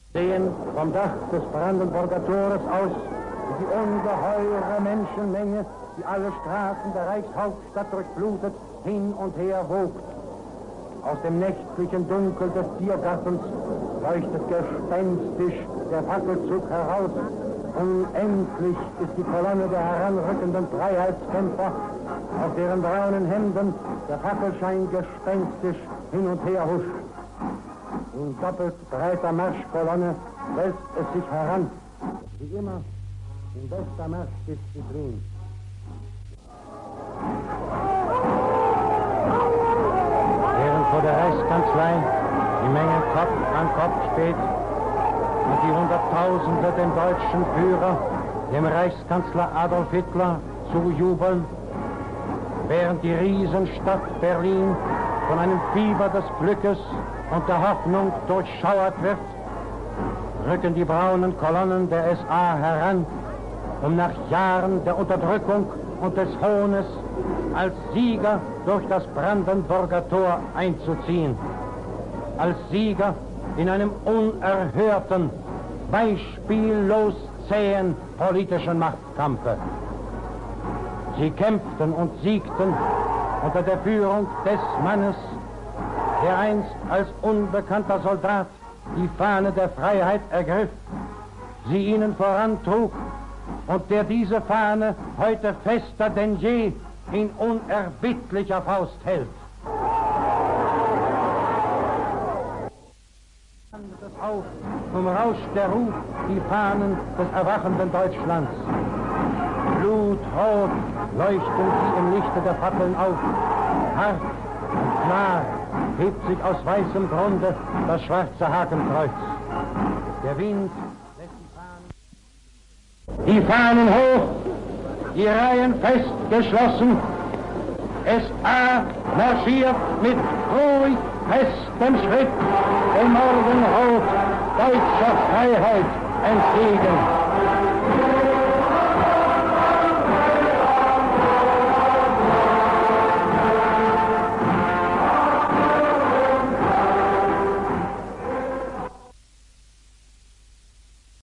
Sehen vom Dach des Brandenburger Tores aus die ungeheure Menschenmenge, die alle Straßen der Reichshauptstadt durchblutet, hin und her wogt. Aus dem nächtlichen Dunkel des Biergartens leuchtet gespenstisch der Fackelzug heraus. Unendlich ist die Kolonne der heranrückenden Freiheitskämpfer, auf deren braunen Hemden der Fackelschein gespenstisch hin und her huscht. In doppelt breiter Marschkolonne wälzt es sich heran, wie immer in bester Marschdisziplin. Während vor der Reichskanzlei die Menge Kopf an Kopf steht und die Hunderttausende dem deutschen Führer, dem Reichskanzler Adolf Hitler, zujubeln, während die Riesenstadt Berlin von einem Fieber des Glückes und der Hoffnung durchschauert wird, rücken die braunen Kolonnen der SA heran, um nach Jahren der Unterdrückung und des Hohnes als Sieger durch das Brandenburger Tor einzuziehen. Als Sieger in einem unerhörten, beispiellos zähen politischen Machtkampfe. Sie kämpften und siegten unter der Führung des Mannes, der einst als unbekannter Soldat die Fahne der Freiheit ergriff, sie ihnen vorantrug und der diese Fahne heute fester denn je in unerbittlicher Faust hält. Auf, rauscht der Ruf die Fahnen des erwachenden Deutschlands. Blutrot leuchten sie im Lichte der Fackeln auf. Hart und klar hebt sich aus weißem Grunde das schwarze Hakenkreuz. Der Wind lässt die Fahnen hoch, die Reihen fest geschlossen. SA marschiert mit ruhig festem Schritt dem Morgenrot deutscher Freiheit entgegen.